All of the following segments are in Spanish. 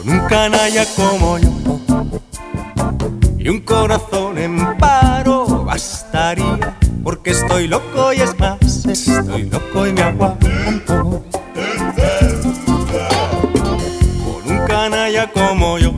un canalla como yo y un corazón en paro bastaría, porque estoy loco y es más, estoy loco y me aguanto. Con un canalla como yo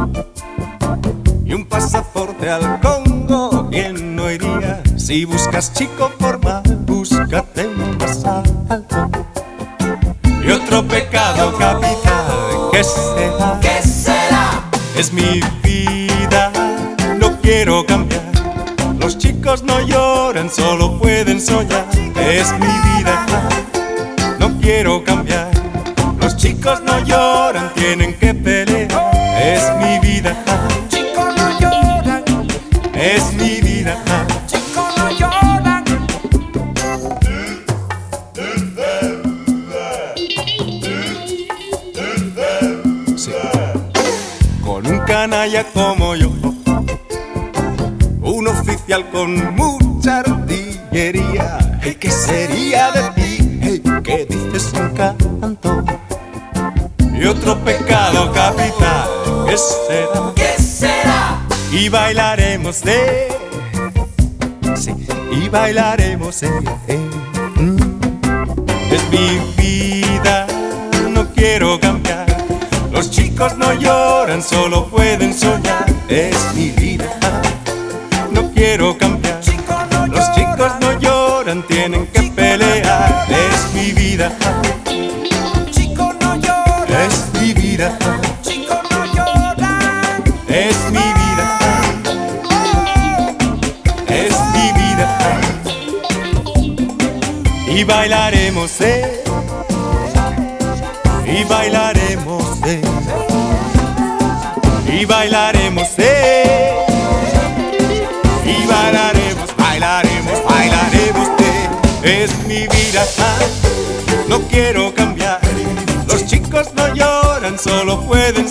y un pasaporte al Congo, ¿quién no iría? Si buscas chico formal, búscate un más alto. Y otro pecado capital, ¿qué será? ¿Qué será? Es mi vida, no quiero cambiar. Los chicos no lloran, solo pueden soñar. Es mi vida, no quiero cambiar. Los chicos no lloran, tienen que pelear. Es mi vida, Chicos no lloran, es mi vida. chicos no lloran. Sí. Con un canalla como yo, un oficial con mucha artillería. Hey, ¿qué sería de ti? Hey, ¿qué dices un canto? Y otro pecado capital, ¿qué será? ¿Qué será? Y bailaremos sí, y bailaremos Es mi vida, no quiero cambiar. Los chicos no lloran, solo pueden soñar. Es mi vida, no quiero cambiar. Los chicos no lloran, tienen que pelear. Es mi vida, Chicos no lloran, es mi vida, chicos no lloran. es mi vida, es mi vida. Y bailaremos, y bailaremos, y bailaremos, y bailaremos, bailaremos, bailaremos, es mi vida, no quiero cambiar. Los chicos no lloran, solo pueden